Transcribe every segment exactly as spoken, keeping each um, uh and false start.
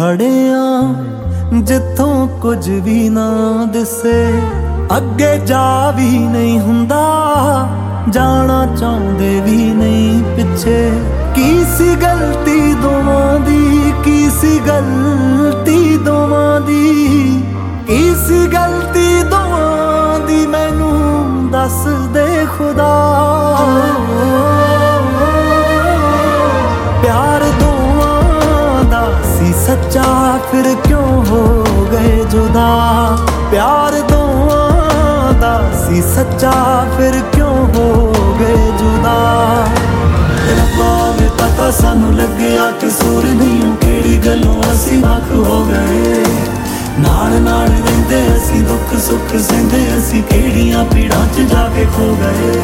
खड़े आ जिथों कुछ भी ना दिसे, अगे जा भी नहीं हुंदा, जाना चाहते भी नहीं पिछे। की सी गलती दोवां दी, की सी गलती दोवां दी, की सी गलती दोवां दी, मैनू दस दे खुदा। प्यार दोवां दा सी सच्चा, फिर क्यों हो गए जुदा। प्यार दोवां दा सी सच्चा, फिर क्यों हो गए जुदा। रब्बा वे पता सानू लग्या कसूर नहीं, केड़ी गल्लों असी वख हो गए। नाल नाल रहिंदे असी दुख सुख सहिंदे असी, केड़ियां पीड़ां च जाके खो गए।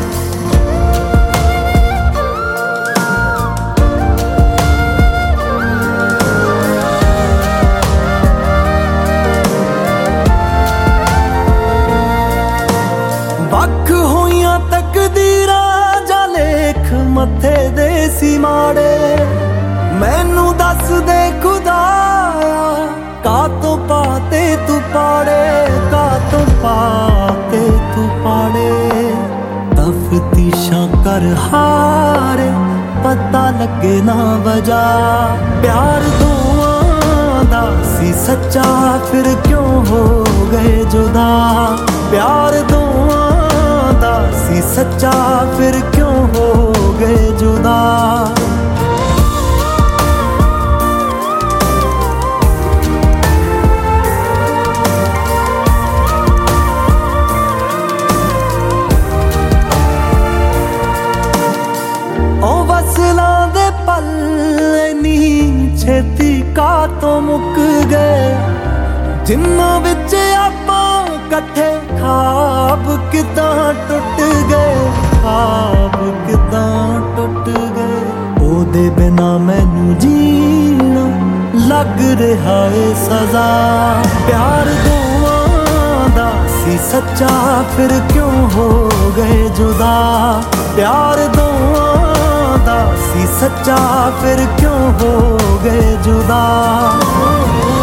वख होइयां तकदीरां जा लेख मथे दे सी माड़े, मैनू दस दे खुदाया का तो पाते तू पाड़े, का तो पाते तू पाड़े। तफ्तीशां कर हारे पता लगे ना वजह, प्यार दोवां दा सी सच्चा, फिर क्यों हो गए जुदा। प्यार दोवां दा सी सच्चा, फिर क्यों हो गए जुदा। ओ वसलां दे पल इन्नी छेती का तो मुक गए, जिन्हां विच आपां कट्ठे ख्वाब किदां टुट गए, ख्वाब किदां टुट गए। ओदे बिना मैनू जीना लग रहा है सजा। प्यार दोवां दा सी सच्चा, फिर क्यों हो गए जुदा। प्यार दोवां दा सी सच्चा, फिर क्यों हो गए जुदा।